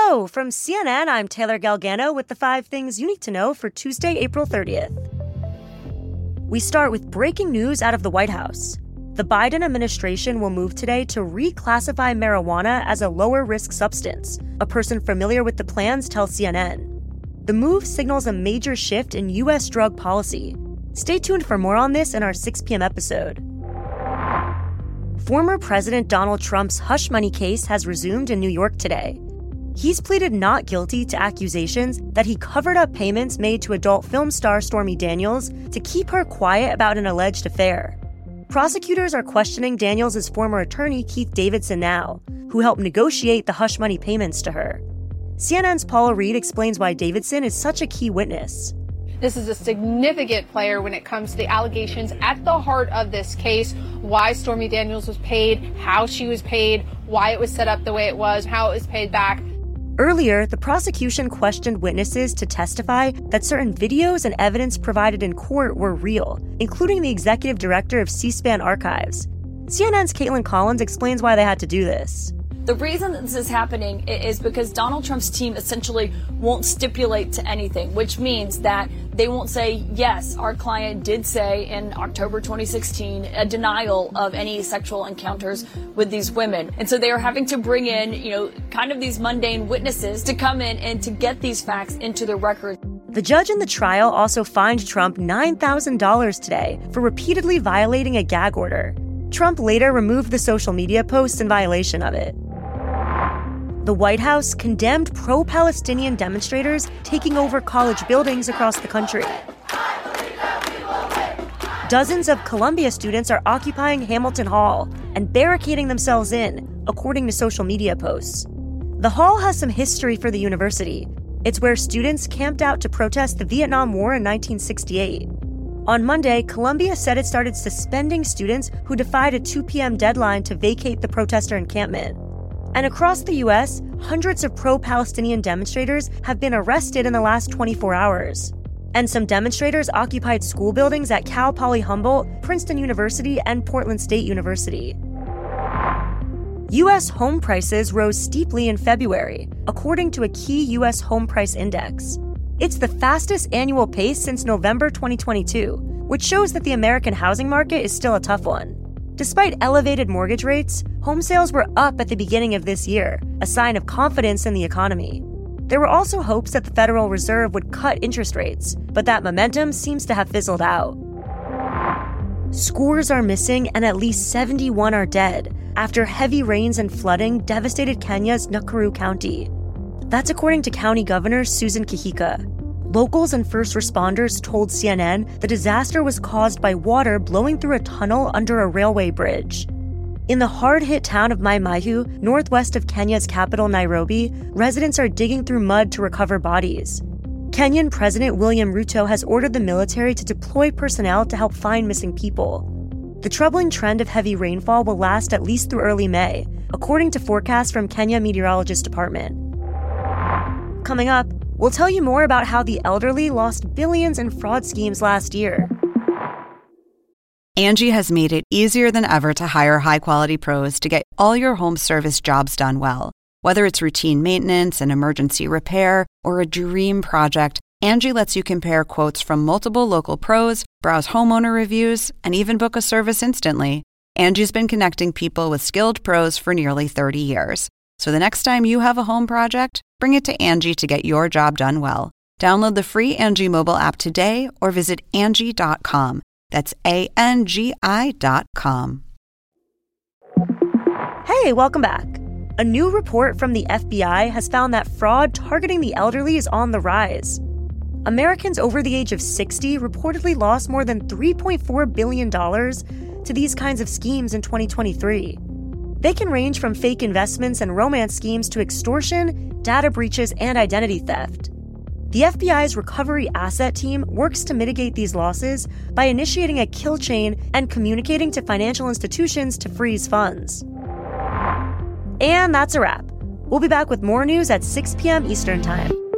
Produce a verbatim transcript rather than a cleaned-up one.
Hello, from C N N, I'm Taylor Galgano with the five things you need to know for Tuesday, April thirtieth. We start with breaking news out of the White House. The Biden administration will move today to reclassify marijuana as a lower-risk substance, a person familiar with the plans tells C N N. The move signals a major shift in U S drug policy. Stay tuned for more on this in our six p.m. episode. Former President Donald Trump's hush money case has resumed in New York today. He's pleaded not guilty to accusations that he covered up payments made to adult film star Stormy Daniels to keep her quiet about an alleged affair. Prosecutors are questioning Daniels' former attorney Keith Davidson now, who helped negotiate the hush money payments to her. C N N's Paula Reed explains why Davidson is such a key witness. This is a significant player when it comes to the allegations at the heart of this case, why Stormy Daniels was paid, how she was paid, why it was set up the way it was, how it was paid back. Earlier, the prosecution questioned witnesses to testify that certain videos and evidence provided in court were real, including the executive director of C-SPAN Archives. C N N's Caitlin Collins explains why they had to do this. The reason that this is happening is because Donald Trump's team essentially won't stipulate to anything, which means that they won't say, yes, our client did say in October twenty sixteen a denial of any sexual encounters with these women. And so they are having to bring in, you know, kind of these mundane witnesses to come in and to get these facts into the record. The judge in the trial also fined Trump nine thousand dollars today for repeatedly violating a gag order. Trump later removed the social media posts in violation of it. The White House condemned pro-Palestinian demonstrators taking over college buildings across the country. Dozens of Columbia students are occupying Hamilton Hall and barricading themselves in, according to social media posts. The hall has some history for the university. It's where students camped out to protest the Vietnam War in nineteen sixty-eight. On Monday, Columbia said it started suspending students who defied a two p.m. deadline to vacate the protester encampment. And across the U S, hundreds of pro-Palestinian demonstrators have been arrested in the last twenty-four hours. And some demonstrators occupied school buildings at Cal Poly Humboldt, Princeton University, and Portland State University. U S home prices rose steeply in February, according to a key U S home price index. It's the fastest annual pace since November twenty twenty-two, which shows that the American housing market is still a tough one. Despite elevated mortgage rates, home sales were up at the beginning of this year, a sign of confidence in the economy. There were also hopes that the Federal Reserve would cut interest rates, but that momentum seems to have fizzled out. Scores are missing and at least seventy-one are dead after heavy rains and flooding devastated Kenya's Nakuru County. That's according to County Governor Susan Kihika. Locals and first responders told C N N the disaster was caused by water blowing through a tunnel under a railway bridge. In the hard-hit town of Mai Mahiu, northwest of Kenya's capital Nairobi, residents are digging through mud to recover bodies. Kenyan President William Ruto has ordered the military to deploy personnel to help find missing people. The troubling trend of heavy rainfall will last at least through early May, according to forecasts from Kenya Meteorologist Department. Coming up, we'll tell you more about how the elderly lost billions in fraud schemes last year. Angie has made it easier than ever to hire high-quality pros to get all your home service jobs done well. Whether it's routine maintenance, an emergency repair, or a dream project, Angie lets you compare quotes from multiple local pros, browse homeowner reviews, and even book a service instantly. Angie's been connecting people with skilled pros for nearly thirty years. So the next time you have a home project, bring it to Angie to get your job done well. Download the free Angie mobile app today or visit Angie dot com. That's A N G I dot com. Hey, welcome back. A new report from the F B I has found that fraud targeting the elderly is on the rise. Americans over the age of sixty reportedly lost more than three point four billion dollars to these kinds of schemes in twenty twenty-three. They can range from fake investments and romance schemes to extortion, data breaches, and identity theft. The F B I's Recovery Asset Team works to mitigate these losses by initiating a kill chain and communicating to financial institutions to freeze funds. And that's a wrap. We'll be back with more news at six p.m. Eastern Time.